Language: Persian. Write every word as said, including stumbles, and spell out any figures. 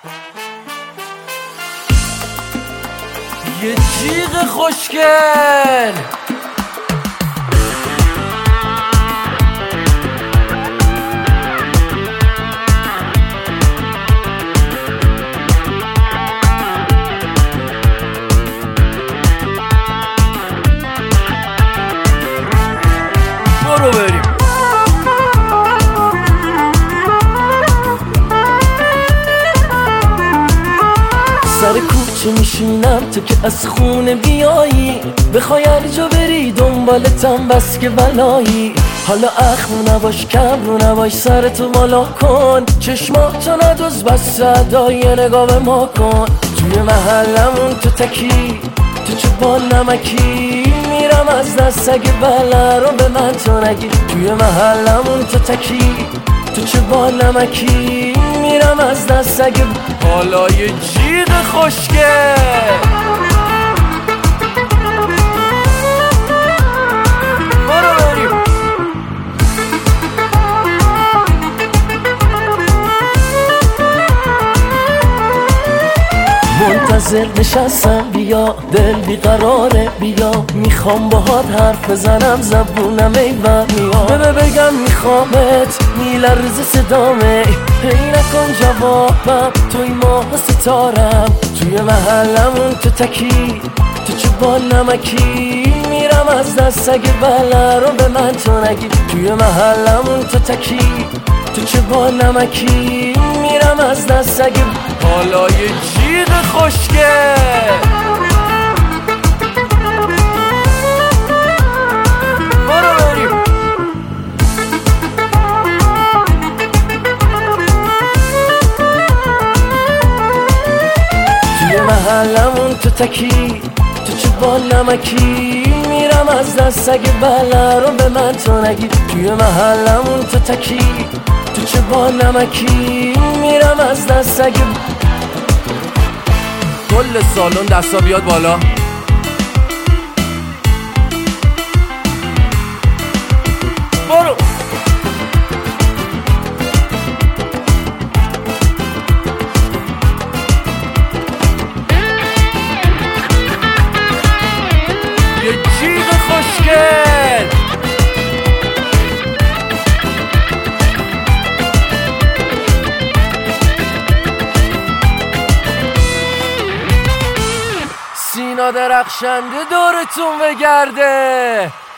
یه جیغ خوشگل برو بریم. سر کوچه میشینم تو که از خونه بیایی، بخوای هر جا بری دنبالتم بس که بلایی. حالا اخم نباش کم رو نباش، سرتو بالا کن، چشماتو ندوز بس صدای نگاه به ما کن. توی محلمون تو تکی تو چه با نمکی، میرم از دست اگه بله رو به من تو نگی. توی محلمون تو تکی تو چه با نمکی، میرم از دست اگه حالا یه جیغ خوشگل برو بریم. منتظر نشستم بیا، دل بیقراره بیا، میخوام باهات حرف بزنم زبونم ایوان میاد. ببه بگم میخوامت میلرزه صدامه، هی نکن جوابم توی ماه ستارم. توی محلمون تو تکی تو چه با نمکی، میرم از دست اگه بله رو به من تو نگی. توی محلمون تو تکی تو چه با نمکی، میرم از دست اگه حالا یه جیغ خوشگل برو بریم. توی محلمون تو تکی تو چه با نمکی، میرم از دست اگه بله رو به من تو نگی. توی محلمون تو تکی تو چه با نمکی، میرم از دست اگه کل سالن دستا بیاد بالا. برو یه جیغ خوشگل سینا درخشنده دورتون بگرده.